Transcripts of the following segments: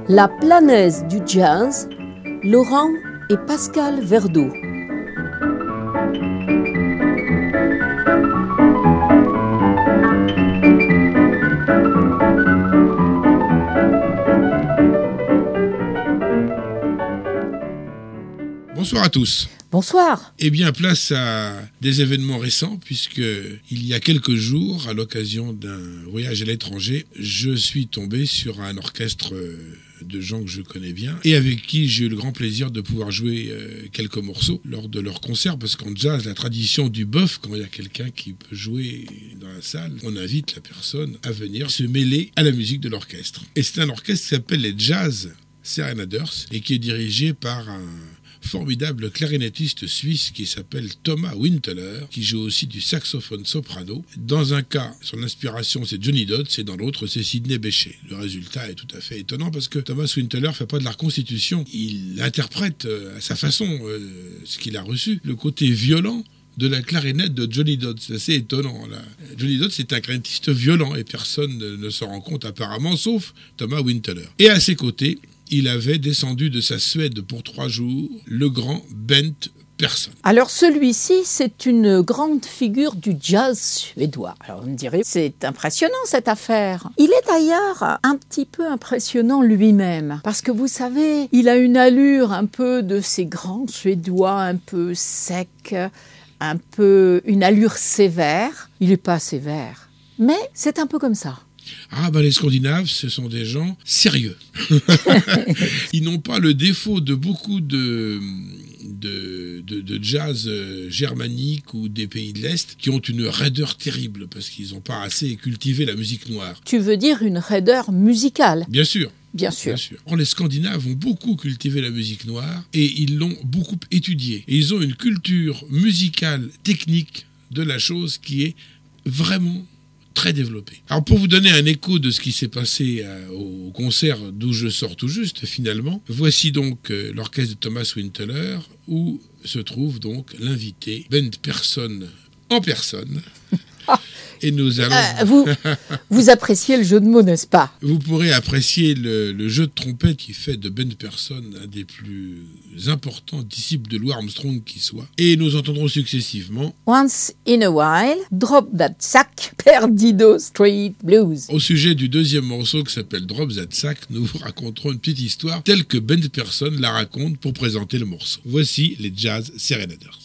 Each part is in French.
La Planaise du jazz, Laurent et Pascal Verdeau. Bonsoir à tous. Bonsoir. Eh bien, place à des événements récents, puisque il y a quelques jours, à l'occasion d'un voyage à l'étranger, je suis tombé sur un orchestre de gens que je connais bien et avec qui j'ai eu le grand plaisir de pouvoir jouer quelques morceaux lors de leur concert, parce qu'en jazz, la tradition du bœuf, quand il y a quelqu'un qui peut jouer dans la salle, on invite la personne à venir se mêler à la musique de l'orchestre. Et c'est un orchestre qui s'appelle les Jazz Serenaders et qui est dirigé par un formidable clarinettiste suisse qui s'appelle Thomas Winteler, qui joue aussi du saxophone soprano. Dans un cas, son inspiration c'est Johnny Dodds et dans l'autre c'est Sidney Bechet. Le résultat est tout à fait étonnant parce que Thomas Winteler fait pas de la reconstitution, il interprète à sa façon ce qu'il a reçu, le côté violent de la clarinette de Johnny Dodds. C'est assez étonnant. Là. Johnny Dodds est un clarinettiste violent et personne ne s'en rend compte apparemment, sauf Thomas Winteler. Et à ses côtés, il avait descendu de sa Suède pour 3 jours le grand Bent Persson. Alors celui-ci, c'est une grande figure du jazz suédois. Alors vous me direz, c'est impressionnant cette affaire. Il est d'ailleurs un petit peu impressionnant lui-même, parce que vous savez, il a une allure un peu de ces grands Suédois, un peu sec, un peu une allure sévère. Il n'est pas sévère, mais c'est un peu comme ça. Ah les Scandinaves, ce sont des gens sérieux. Ils n'ont pas le défaut de beaucoup de jazz germanique ou des pays de l'Est qui ont une raideur terrible parce qu'ils n'ont pas assez cultivé la musique noire. Tu veux dire une raideur musicale ? Bien sûr. Bien sûr. Or, les Scandinaves ont beaucoup cultivé la musique noire et ils l'ont beaucoup étudiée. Et ils ont une culture musicale, technique de la chose qui est vraiment très développé. Alors pour vous donner un écho de ce qui s'est passé au concert d'où je sors tout juste finalement, voici donc l'orchestre de Thomas Winteler où se trouve donc l'invité Bent Persson en personne. Et nous allons... vous appréciez le jeu de mots, n'est-ce pas ? Vous pourrez apprécier le jeu de trompette qui fait de Bent Persson un des plus importants disciples de Louis Armstrong qui soit. Et nous entendrons successivement Once in a while, Drop That Sack, Perdido Street Blues. Au sujet du deuxième morceau qui s'appelle Drop That Sack, nous vous raconterons une petite histoire telle que Bent Persson la raconte pour présenter le morceau. Voici les Jazz Serenaders.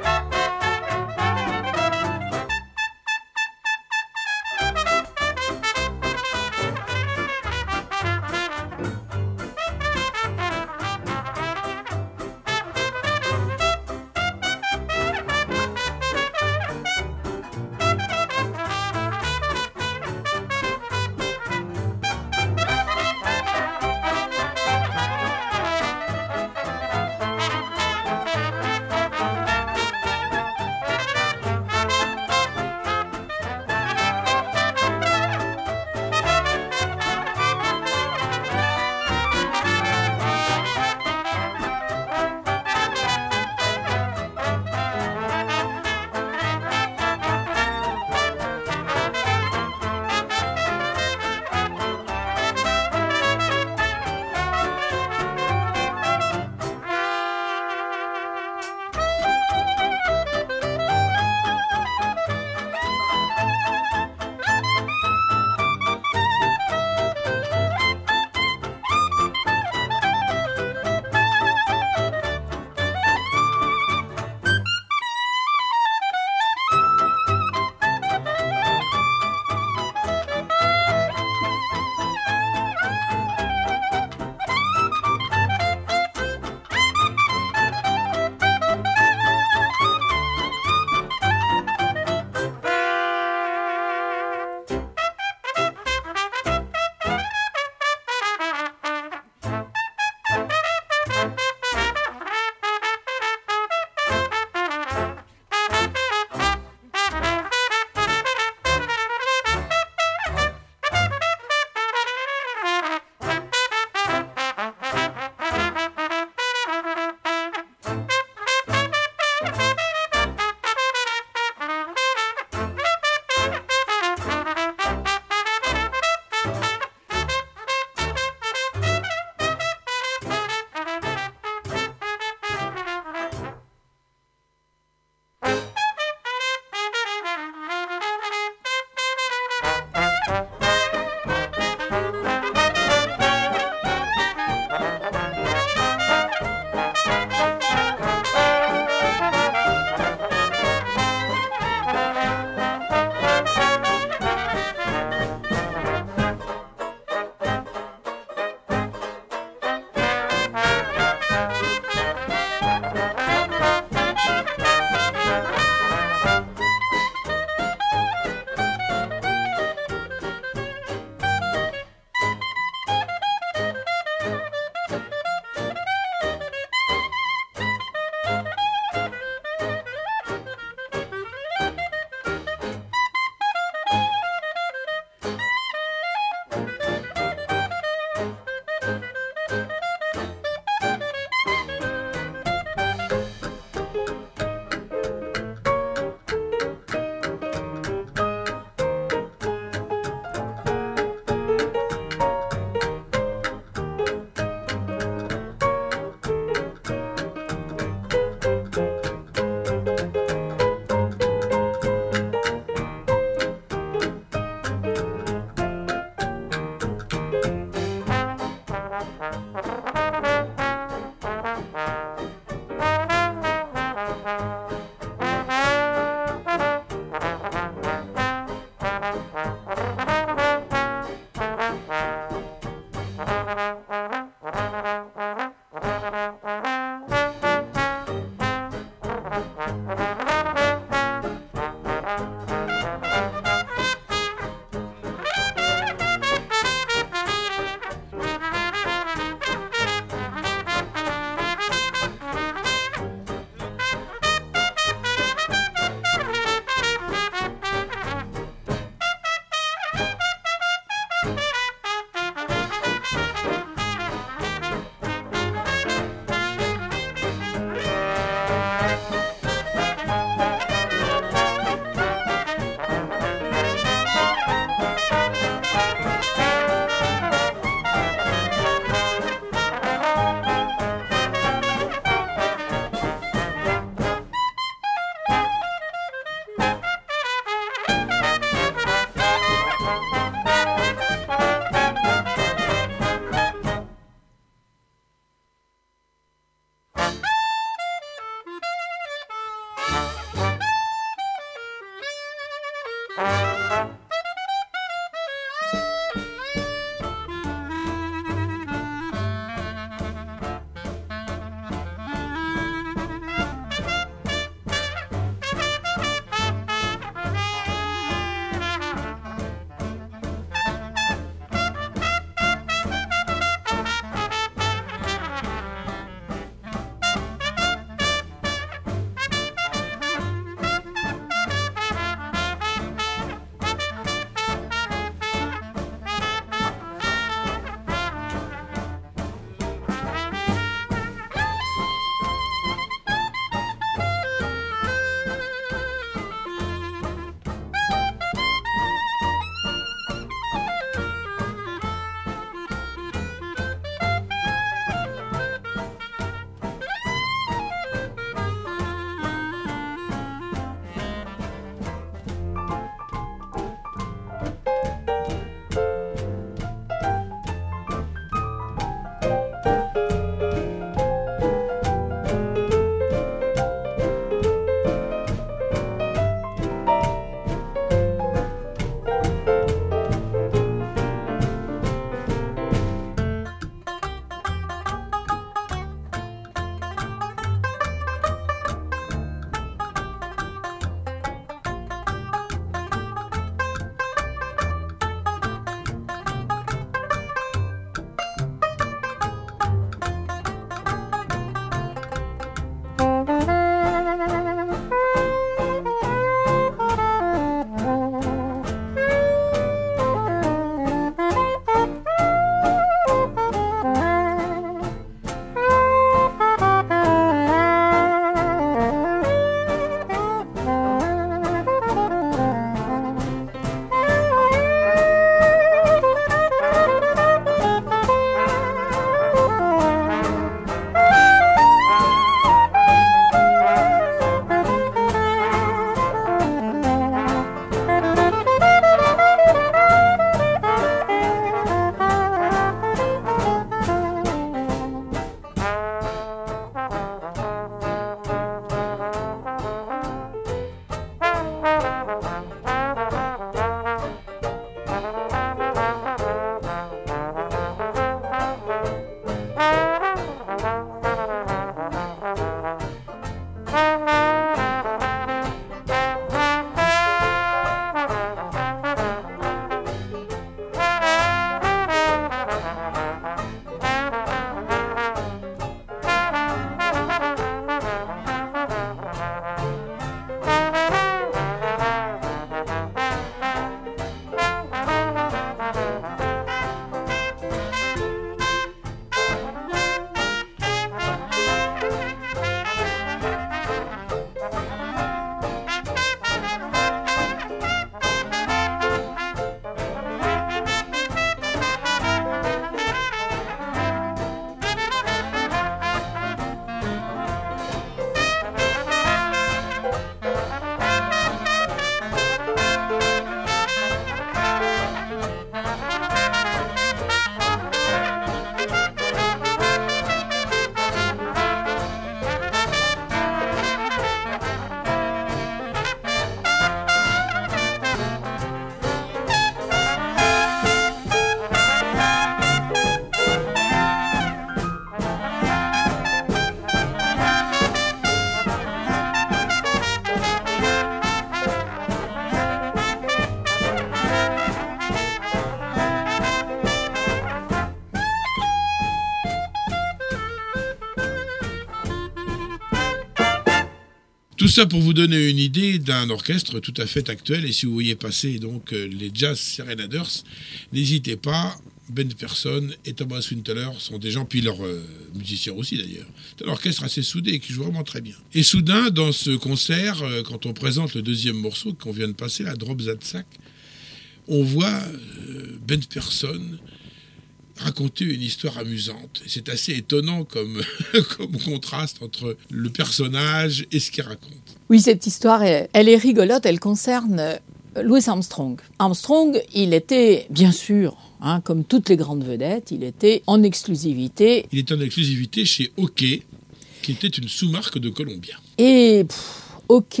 Tout ça pour vous donner une idée d'un orchestre tout à fait actuel. Et si vous voyez passer donc les Jazz Serenaders, n'hésitez pas. Ben Persson et Thomas Winteler sont des gens, puis leurs musiciens aussi d'ailleurs. C'est un orchestre assez soudé qui joue vraiment très bien. Et soudain, dans ce concert, quand on présente le deuxième morceau qu'on vient de passer, la Drop That Sack, on voit Ben Persson raconter une histoire amusante. Et c'est assez étonnant comme contraste entre le personnage et ce qu'il raconte. Oui, cette histoire, elle est rigolote, elle concerne Louis Armstrong. Armstrong, il était, bien sûr, comme toutes les grandes vedettes, il était en exclusivité. Il était en exclusivité chez OK, qui était une sous-marque de Columbia. Et OK,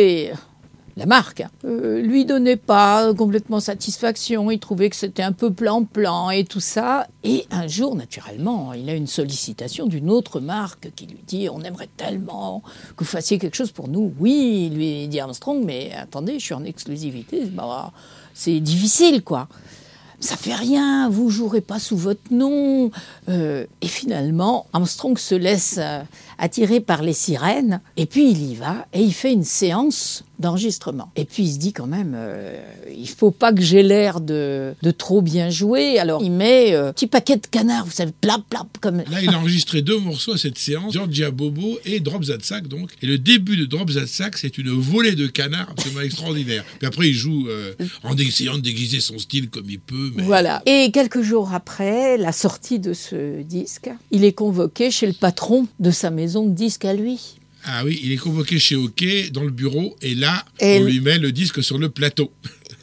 la marque, lui donnait pas complètement satisfaction. Il trouvait que c'était un peu plan-plan et tout ça. Et un jour, naturellement, il a une sollicitation d'une autre marque qui lui dit « On aimerait tellement que vous fassiez quelque chose pour nous. » Oui, lui dit Armstrong, mais attendez, je suis en exclusivité. C'est difficile, quoi. Ça fait rien, vous jouerez pas sous votre nom. Et finalement, Armstrong se laisse attirer par les sirènes. Et puis il y va et il fait une séance d'enregistrement. Et puis il se dit quand même, il faut pas que j'ai l'air de trop bien jouer. Alors il met un petit paquet de canards, vous savez, plap plap comme. Là, il a enregistré 2 morceaux à cette séance, Georgia Bobo et Drop That Sack donc. Et le début de Drop That Sack, c'est une volée de canards absolument extraordinaire. Puis après, il joue en essayant de déguiser son style comme il peut. Mais... Voilà. Et quelques jours après la sortie de ce disque, il est convoqué chez le patron de sa maison de disques à lui. Ah oui, il est convoqué chez OK dans le bureau et là, on lui met le disque sur le plateau.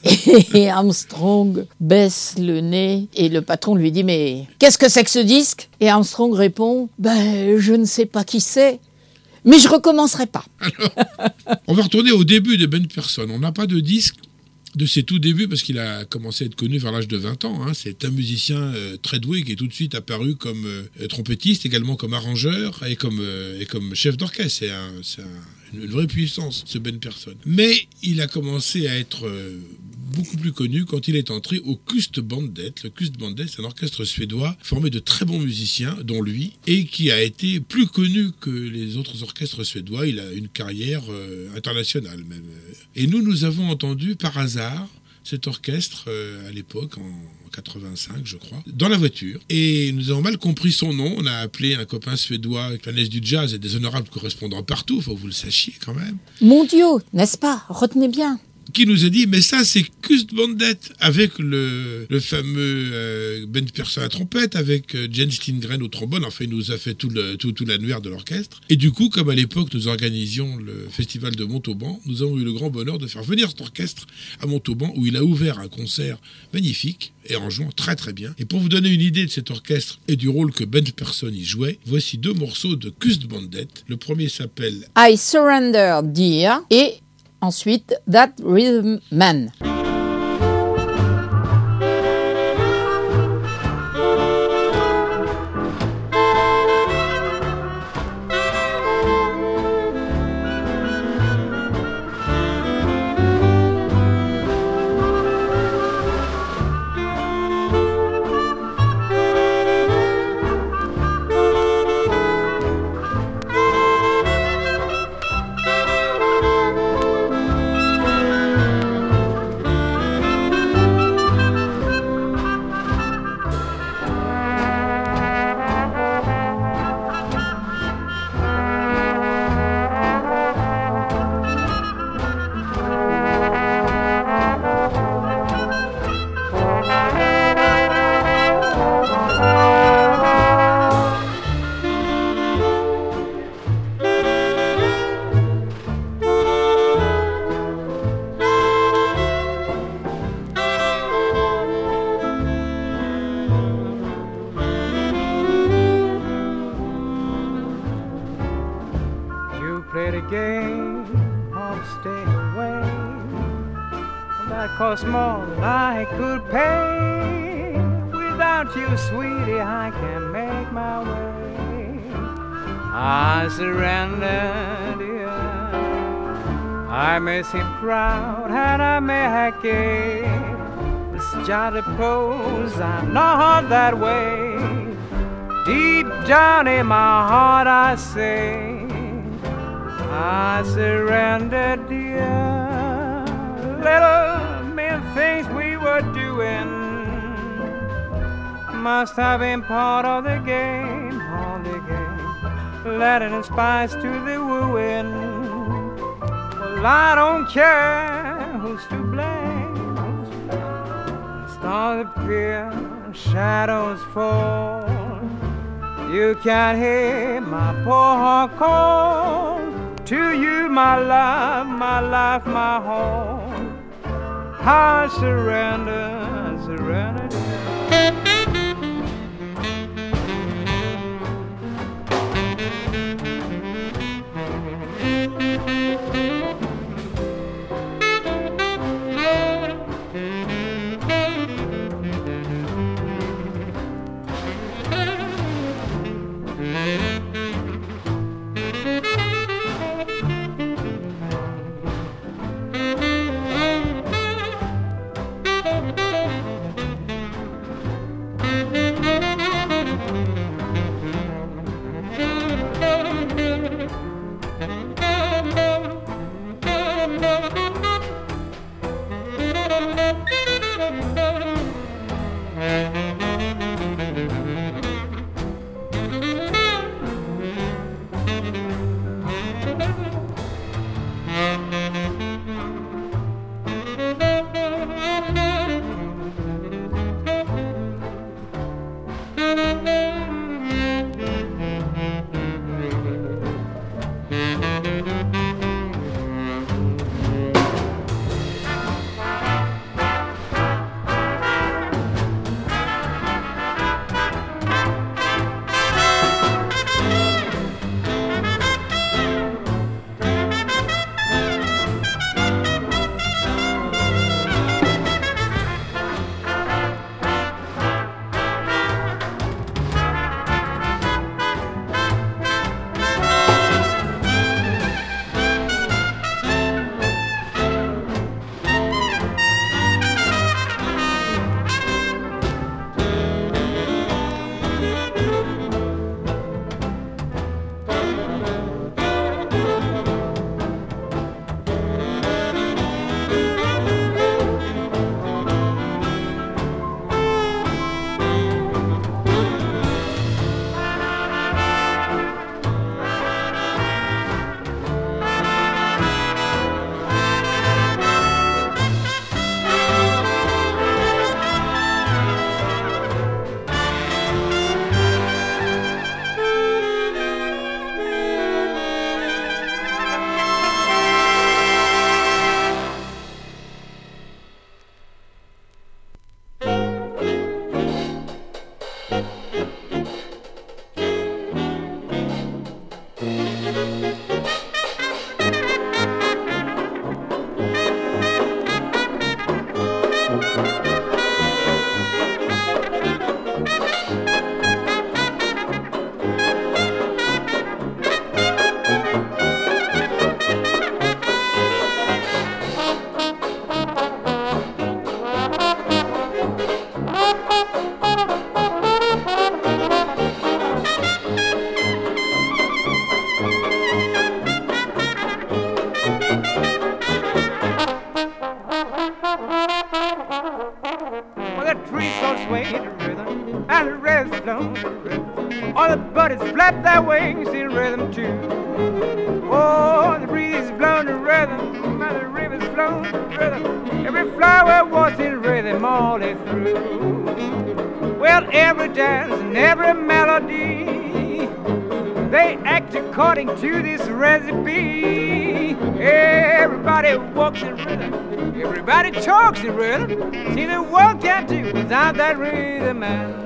Et Armstrong baisse le nez et le patron lui dit « Mais qu'est-ce que c'est que ce disque ?» Et Armstrong répond « Je ne sais pas qui c'est, mais je recommencerai pas. » Alors, on va retourner au début de Ben Persson. On n'a pas de disque de ses tout débuts, parce qu'il a commencé à être connu vers l'âge de 20 ans. C'est un musicien très doué qui est tout de suite apparu comme trompettiste, également comme arrangeur et comme chef d'orchestre. C'est une vraie puissance, ce Ben Persson. Mais il a commencé à être beaucoup plus connu quand il est entré au Kustbandet. Le Kustbandet, c'est un orchestre suédois formé de très bons musiciens, dont lui, et qui a été plus connu que les autres orchestres suédois. Il a une carrière internationale même. Et nous avons entendu par hasard cet orchestre à l'époque, en 85 je crois, dans la voiture. Et nous avons mal compris son nom. On a appelé un copain suédois avec la nièce du jazz et des honorables correspondants partout, il faut que vous le sachiez quand même. Mondiaux, n'est-ce pas? Retenez bien. Qui nous a dit, mais ça c'est Kustbandet, avec le fameux Ben Persson à la trompette, avec Jens Lindgren au trombone. Enfin, il nous a fait tout l'annuaire de l'orchestre. Et du coup, comme à l'époque nous organisions le festival de Montauban, nous avons eu le grand bonheur de faire venir cet orchestre à Montauban, où il a ouvert un concert magnifique et en jouant très très bien. Et pour vous donner une idée de cet orchestre et du rôle que Ben Persson y jouait, voici 2 morceaux de Kustbandet. Le premier s'appelle I Surrender Dear et ensuite, That Rhythm Man. Cost more than I could pay. Without you, sweetie, I can't make my way. I surrender, dear. I may seem proud and I may hack it. This jolly pose, I'm not that way. Deep down in my heart, I say, I surrender, dear. Little mean things we were doing must have been part of the game, letting spice to the wooing. Well, I don't care who's to blame. Stars appear, shadows fall. You can't hear my poor heart call. To you, my love, my life, my home. I surrender, surrender. All the birds flap their wings in rhythm too. Oh, the breeze is blowing in rhythm, and the river's flowing in rhythm. Every flower was in rhythm all day through. Well, every dance and every melody, they act according to this recipe. Everybody walks in rhythm, everybody talks in rhythm. See, the world can't do without that rhythm, man.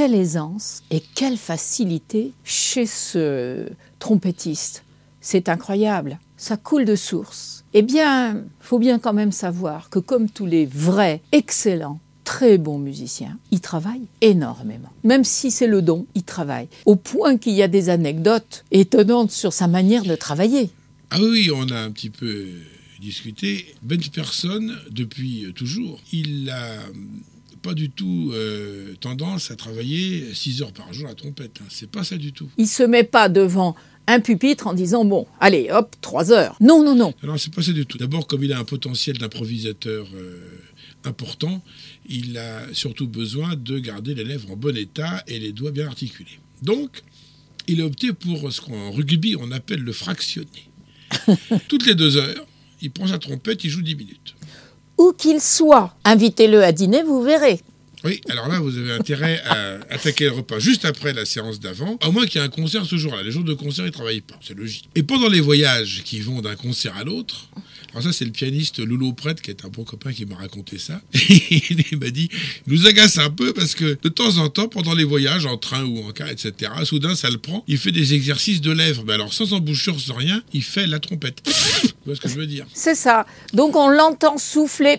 quelle aisance et quelle facilité chez ce trompettiste. C'est incroyable, ça coule de source. Eh bien, il faut bien quand même savoir que comme tous les vrais, excellents, très bons musiciens, ils travaillent énormément. Même si c'est le don, ils travaillent. Au point qu'il y a des anecdotes étonnantes sur sa manière de travailler. Ah oui, on a un petit peu discuté. Ben Persson, depuis toujours, il n'a pas du tout tendance à travailler 6 heures par jour à la trompette. C'est pas ça du tout. Il ne se met pas devant un pupitre en disant « bon, allez, hop, 3 heures ». Non, non, non. Alors, c'est pas ça du tout. D'abord, comme il a un potentiel d'improvisateur important, il a surtout besoin de garder les lèvres en bon état et les doigts bien articulés. Donc, il a opté pour ce qu'en rugby, on appelle le fractionné. Toutes les 2 heures, il prend sa trompette, il joue 10 minutes. Où qu'il soit, invitez-le à dîner, vous verrez. Oui, alors là, vous avez intérêt à attaquer le repas juste après la séance d'avant, à moins qu'il y ait un concert ce jour-là. Les jours de concert, ils ne travaillent pas, c'est logique. Et pendant les voyages qui vont d'un concert à l'autre, alors ça, c'est le pianiste Loulou Prête, qui est un bon copain qui m'a raconté ça. Il m'a dit, il nous agace un peu parce que de temps en temps, pendant les voyages, en train ou en car, etc., soudain, ça le prend. Il fait des exercices de lèvres. Mais alors, sans embouchure, sans rien, il fait la trompette. Tu vois ce que je veux dire? C'est ça. Donc, on l'entend souffler.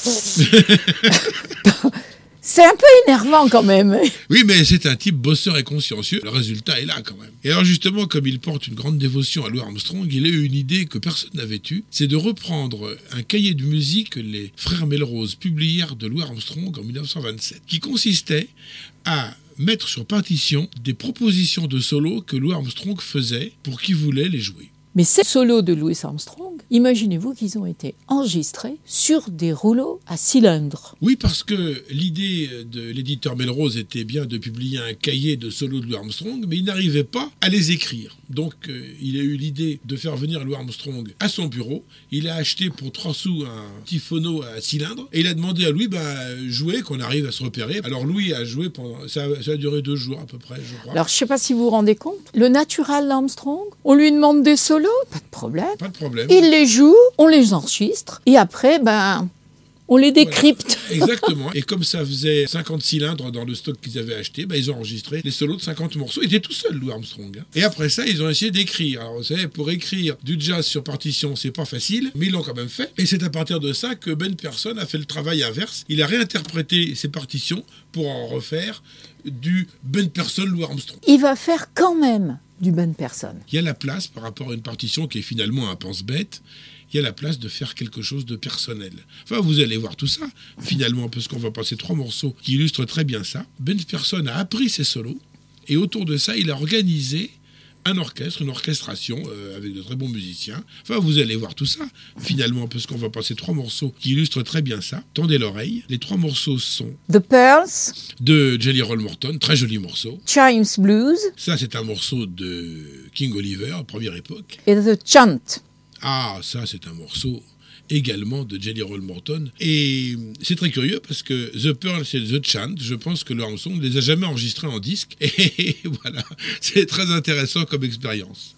C'est un peu énervant quand même. Oui, mais c'est un type bosseur et consciencieux. Le résultat est là quand même. Et alors justement, comme il porte une grande dévotion à Louis Armstrong, il a eu une idée que personne n'avait eue. C'est de reprendre un cahier de musique que les frères Melrose publièrent de Louis Armstrong en 1927, qui consistait à mettre sur partition des propositions de solos que Louis Armstrong faisait pour qui voulait les jouer. Mais ces solos de Louis Armstrong, imaginez-vous qu'ils ont été enregistrés sur des rouleaux à cylindres. Oui, parce que l'idée de l'éditeur Melrose était bien de publier un cahier de solos de Louis Armstrong, mais il n'arrivait pas à les écrire. Donc, il a eu l'idée de faire venir Louis Armstrong à son bureau. Il a acheté pour 3 sous un petit phono à cylindre et il a demandé à Louis jouer, qu'on arrive à se repérer. Alors, Louis a joué pendant... Ça a duré 2 jours à peu près, je crois. Alors, je ne sais pas si vous vous rendez compte, le natural Armstrong, on lui demande des solos, pas de problème. Pas de problème. Il les joue, on les enregistre et après, on les décrypte. Voilà. Exactement. Et comme ça faisait 50 cylindres dans le stock qu'ils avaient acheté, ils ont enregistré les solos de 50 morceaux. Il était tout seul, Louis Armstrong. Et après ça, ils ont essayé d'écrire. Alors, vous savez, pour écrire du jazz sur partition, c'est pas facile, mais ils l'ont quand même fait. Et c'est à partir de ça que Ben Persson a fait le travail inverse. Il a réinterprété ses partitions pour en refaire du Ben Persson Louis Armstrong. Il va faire quand même du Ben Persson. Il y a la place, par rapport à une partition qui est finalement un pense-bête, il y a la place de faire quelque chose de personnel. Enfin, vous allez voir tout ça, finalement, parce qu'on va passer 3 morceaux qui illustrent très bien ça. Ben Persson a appris ses solos, et autour de ça, il a organisé un orchestre, une orchestration avec de très bons musiciens. Enfin, vous allez voir tout ça, finalement, parce qu'on va passer 3 morceaux qui illustrent très bien ça. Tendez l'oreille. Les 3 morceaux sont The Pearls, de Jelly Roll Morton, très joli morceau. Chimes Blues Ça, c'est un morceau de King Oliver, première époque. et The Chant. Ah, ça, c'est un morceau également de Jelly Roll Morton. Et c'est très curieux parce que The Pearl et The Chant, je pense que Louis Armstrong ne les a jamais enregistrés en disque. Et voilà, c'est très intéressant comme expérience.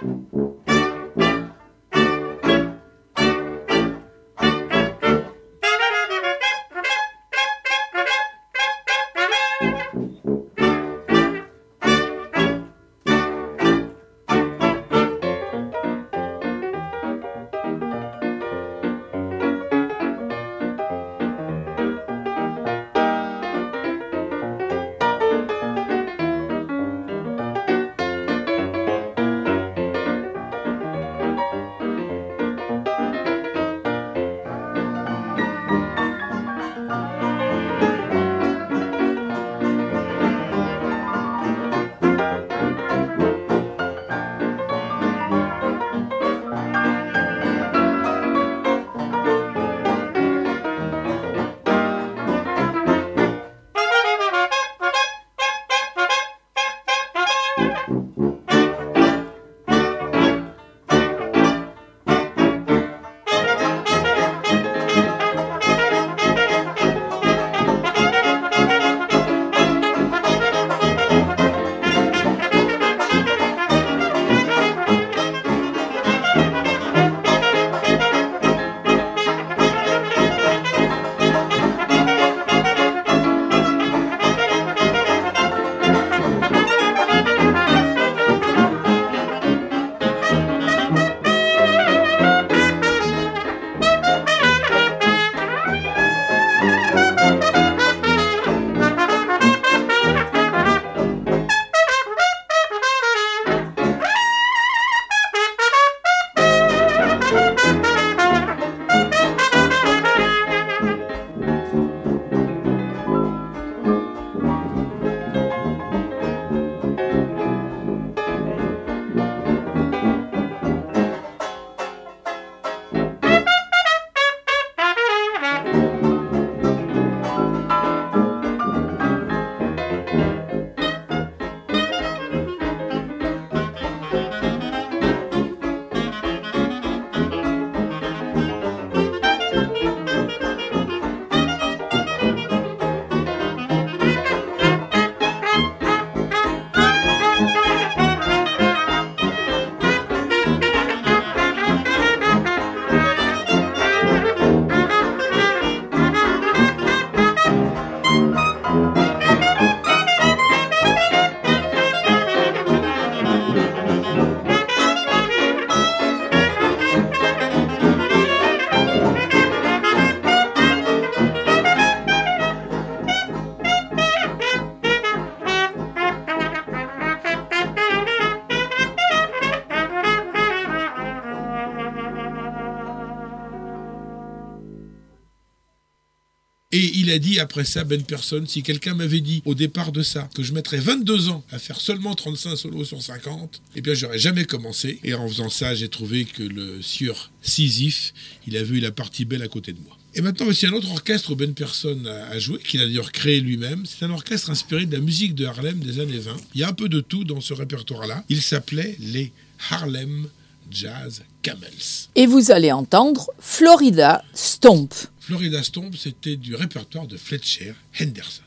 Et il a dit après ça, Ben Person, si quelqu'un m'avait dit au départ de ça que je mettrais 22 ans à faire seulement 35 solos sur 50, eh bien j'aurais jamais commencé. Et en faisant ça, j'ai trouvé que le sieur Sisyphe, il avait eu la partie belle à côté de moi. Et maintenant, voici un autre orchestre où Ben Person a joué, qu'il a d'ailleurs créé lui-même. C'est un orchestre inspiré de la musique de Harlem des années 20. Il y a un peu de tout dans ce répertoire-là. Il s'appelait les Harlem Jazz Camels. Et vous allez entendre Florida Stomp. Florida Stomp, c'était du répertoire de Fletcher Henderson.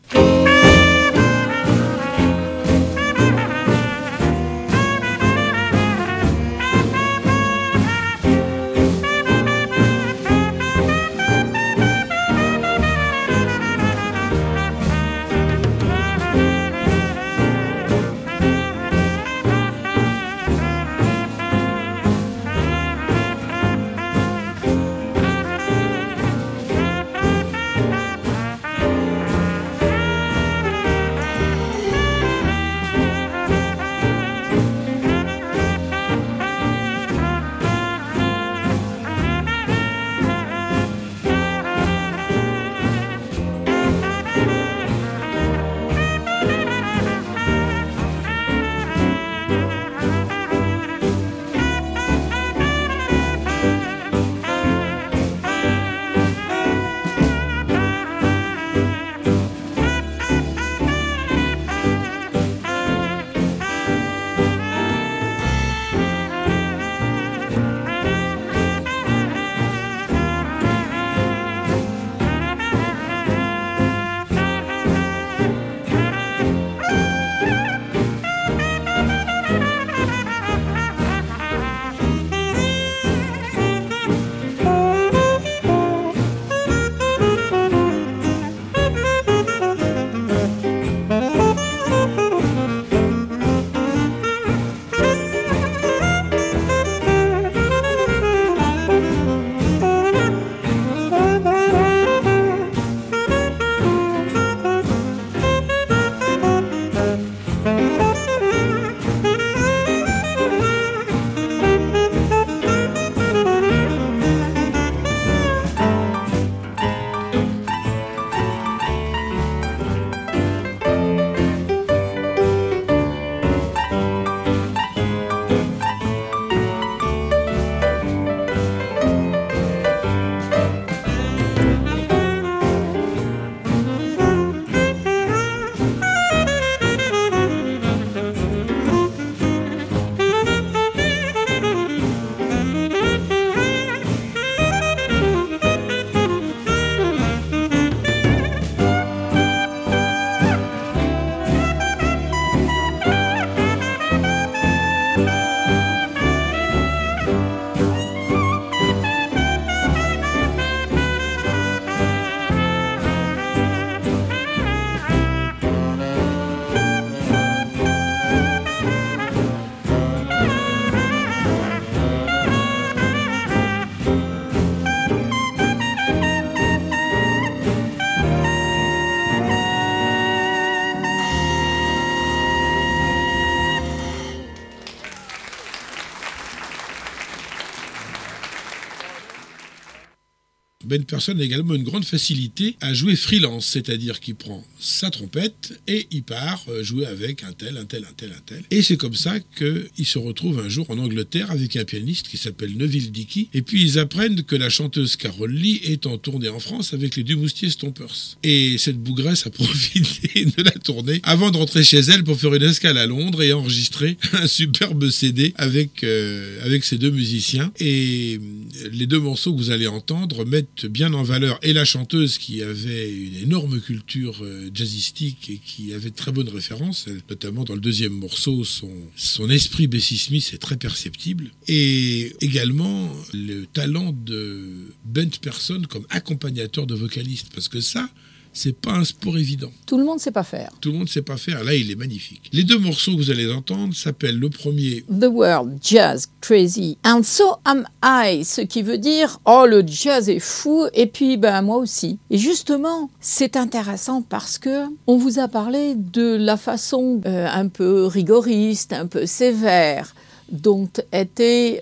Ben Person a également une grande facilité à jouer freelance, c'est-à-dire qu'il prend sa trompette et il part jouer avec un tel. Et c'est comme ça qu'il se retrouve un jour en Angleterre avec un pianiste qui s'appelle Neville Dickey. Et puis ils apprennent que la chanteuse Carole Lee est en tournée en France avec les Dumoustier Stompers. Et cette bougresse a profité de la tournée avant de rentrer chez elle pour faire une escale à Londres et enregistrer un superbe CD avec ces deux musiciens. Et les deux morceaux que vous allez entendre mettent bien en valeur et la chanteuse qui avait une énorme culture jazzistique et qui avait de très bonnes références, notamment dans le deuxième morceau, son esprit Bessie Smith est très perceptible, et également le talent de Ben Person comme accompagnateur de vocaliste, parce que ça, c'est pas un sport évident. Tout le monde sait pas faire. Tout le monde sait pas faire. Là, il est magnifique. Les deux morceaux que vous allez entendre s'appellent le premier The World Jazz Crazy and So Am I, ce qui veut dire oh le jazz est fou et puis moi aussi. Et justement, c'est intéressant parce que on vous a parlé de la façon un peu rigoriste, un peu sévère dont étaient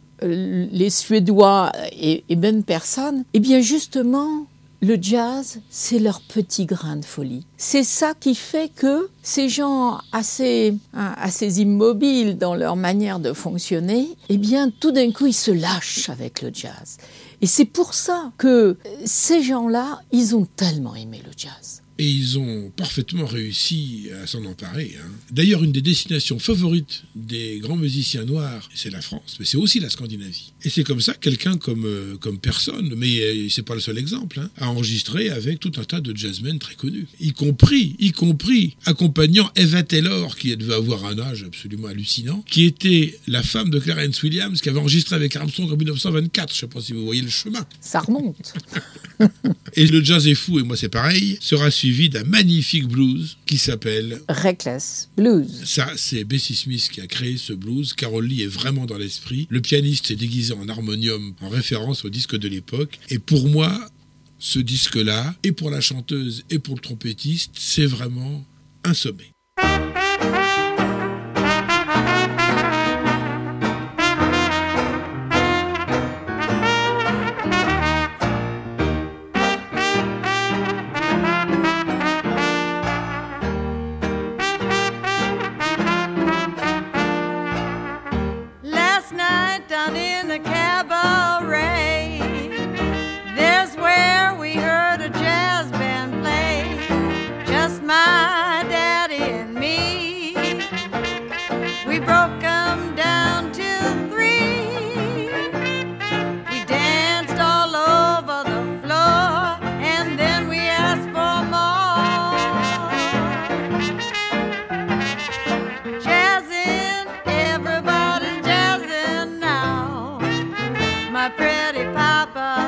les Suédois et Ben Person. Et bien justement, le jazz, c'est leur petit grain de folie. C'est ça qui fait que ces gens assez immobiles dans leur manière de fonctionner, eh bien, tout d'un coup, ils se lâchent avec le jazz. Et c'est pour ça que ces gens-là, ils ont tellement aimé le jazz. Et ils ont parfaitement réussi à s'en emparer. D'ailleurs, une des destinations favorites des grands musiciens noirs, c'est la France, mais c'est aussi la Scandinavie. Et c'est comme ça que quelqu'un comme Person, mais c'est pas le seul exemple, a enregistré avec tout un tas de jazzmen très connus, y compris accompagnant Eva Taylor, qui devait avoir un âge absolument hallucinant, qui était la femme de Clarence Williams, qui avait enregistré avec Armstrong en 1924. Je sais pas si vous voyez le chemin. Ça remonte. Et le jazz est fou, et moi c'est pareil, sera suivi d'un magnifique blues qui s'appelle Reckless Blues. Ça, c'est Bessie Smith qui a créé ce blues. Carole Lee est vraiment dans l'esprit. Le pianiste s'est déguisé en harmonium en référence au disque de l'époque. Et pour moi, ce disque-là, et pour la chanteuse et pour le trompettiste, c'est vraiment un sommet.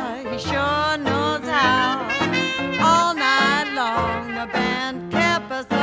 Sure knows how. All night long the band kept us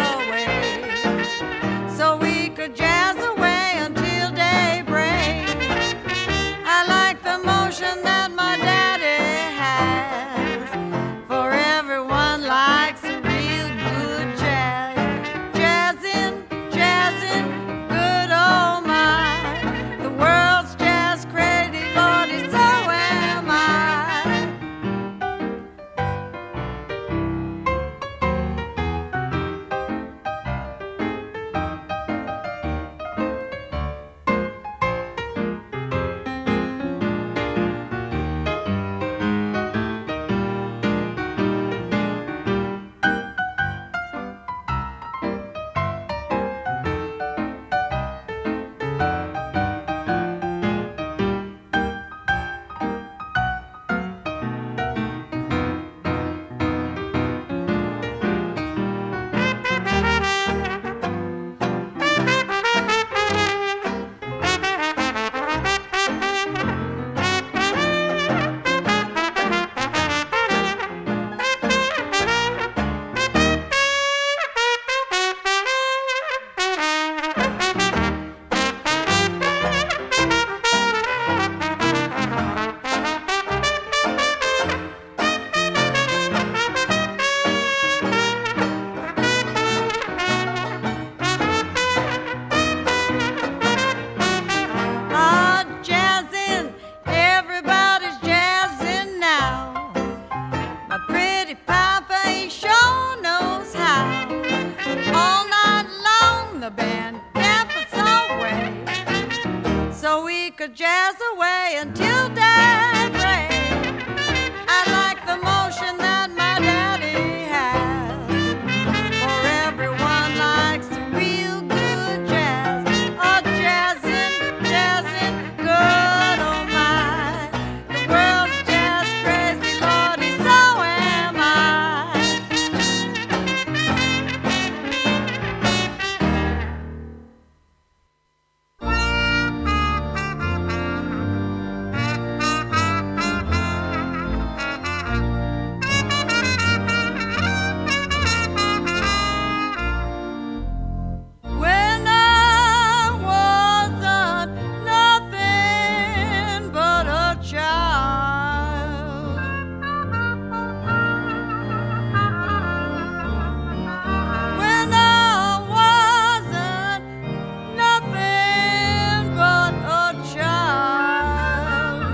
so we could jazz away until daybreak. I like the motion that my daddy has, for everyone likes some real good jazz. Oh, jazzin', jazzin', good, oh my. The world's jazz crazy, Lordy, so am I. When I wasn't nothing but a child, when I wasn't nothing but a child,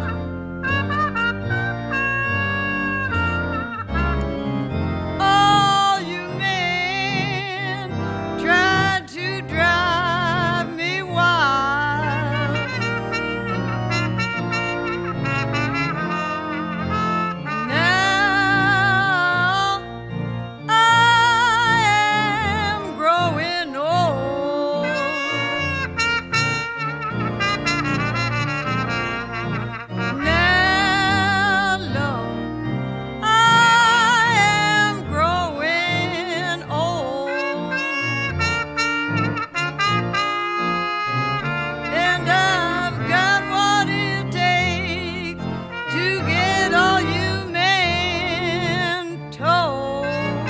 all you men tried to drive me wild. Now I am growing old. Now, Lord, I am growing old, and I've got what it takes to get all you men told.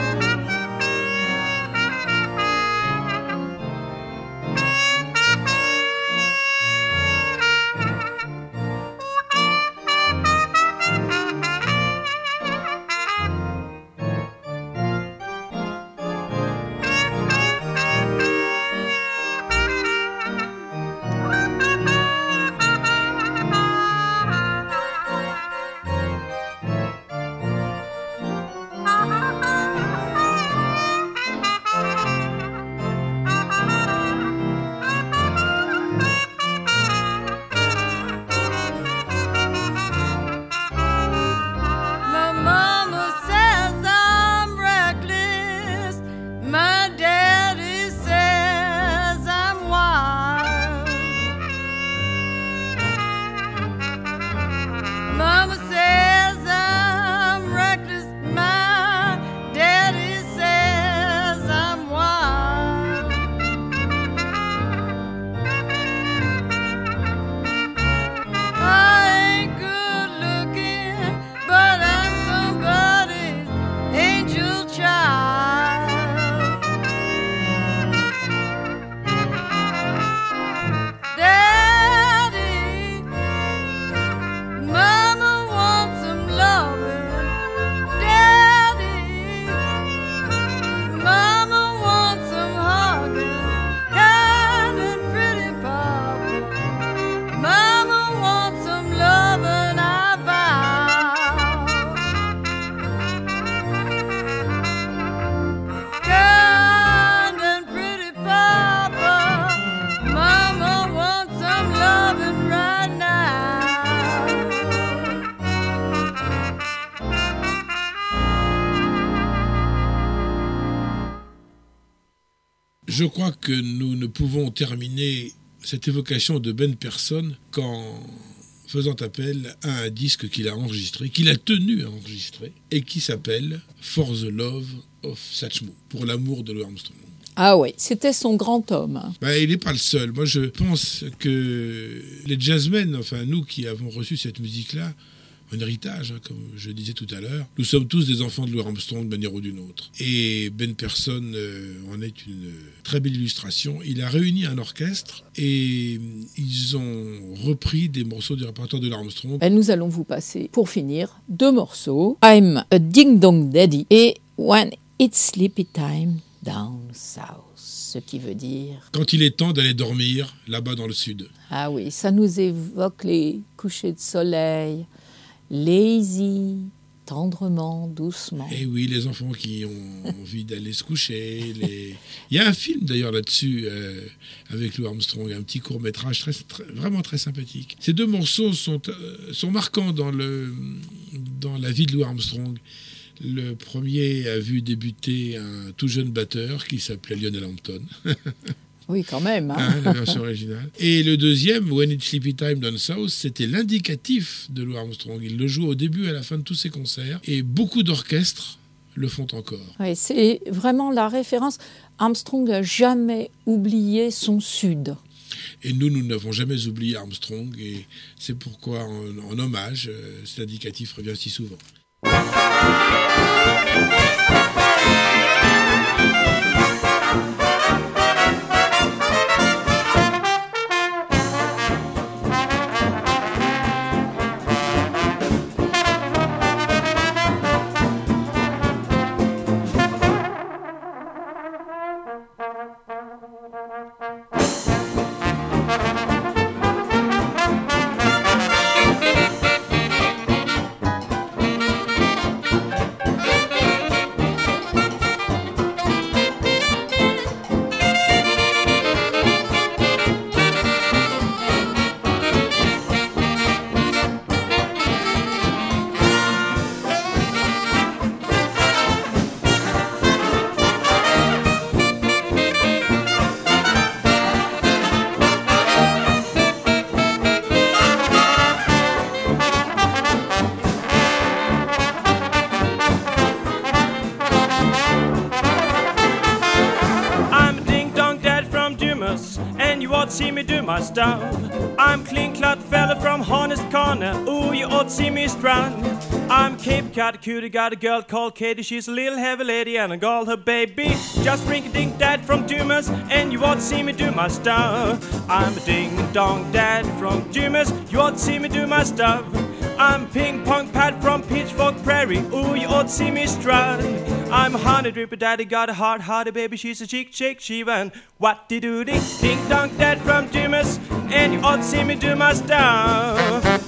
My mama says I'm reckless. My daddy says I'm wild. Mama says I'm reckless. My daddy says I'm wild. I ain't good looking, but I'm somebody's angel child. Daddy, Mama wants some loving. Daddy, Mama wants some hugging. Kind and pretty Papa, Mama wants some loving, I vow. Kind and pretty Papa, Mama wants some loving right now. Je crois que nous ne pouvons terminer cette évocation de Ben Person qu'en faisant appel à un disque qu'il a enregistré, qu'il a tenu à enregistrer, et qui s'appelle For the Love of Satchmo, pour l'amour de Louis Armstrong. Ah oui, c'était son grand homme. Il n'est pas le seul. Moi, je pense que les jazzmen, enfin nous qui avons reçu cette musique-là, en héritage, comme je disais tout à l'heure, nous sommes tous des enfants de Louis Armstrong de manière ou d'une autre. Et Ben Person en est une très belle illustration. Il a réuni un orchestre et ils ont repris des morceaux du répertoire de Louis Armstrong. Et nous allons vous passer, pour finir, 2 morceaux. I'm a Ding Dong Daddy et When It's Sleepy Time Down South. Ce qui veut dire... Quand il est temps d'aller dormir, là-bas dans le sud. Ah oui, ça nous évoque les couchers de soleil, lazy tendrement, doucement. Et oui, les enfants qui ont envie d'aller se coucher. Il y a un film d'ailleurs là-dessus avec Louis Armstrong, un petit court-métrage vraiment très sympathique. Ces deux morceaux sont marquants dans la vie de Louis Armstrong. Le premier a vu débuter un tout jeune batteur qui s'appelait Lionel Hampton. Oui, quand même. Hein. La version originale. Et le deuxième, When It's Sleepy Time Down South, c'était l'indicatif de Louis Armstrong. Il le joue au début et à la fin de tous ses concerts. Et beaucoup d'orchestres le font encore. Oui, c'est vraiment la référence. Armstrong n'a jamais oublié son sud. Et nous n'avons jamais oublié Armstrong. Et c'est pourquoi, en hommage, cet indicatif revient si souvent. See me do my stuff. I'm clean-cut fella from Honest Corner. Ooh, you ought to see me strut. I'm Cape Cod cutie, got a girl called Katie. She's a little heavy lady and I call her baby. Just ring-a-ding dad from Dumas, and you ought to see me do my stuff. I'm a ding-dong dad from Dumas. You ought to see me do my stuff. I'm Ping-Pong Pat from Pitchfork Prairie. Ooh, you ought to see me strut. I'm a honey dripper daddy, got a hard-hearted baby. She's a chick, she ran what-de-do-ding. Ding-dong dad from Dumas, and you ought to see me do my stuff.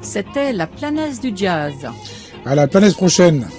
C'était la planète du jazz. À la planète prochaine.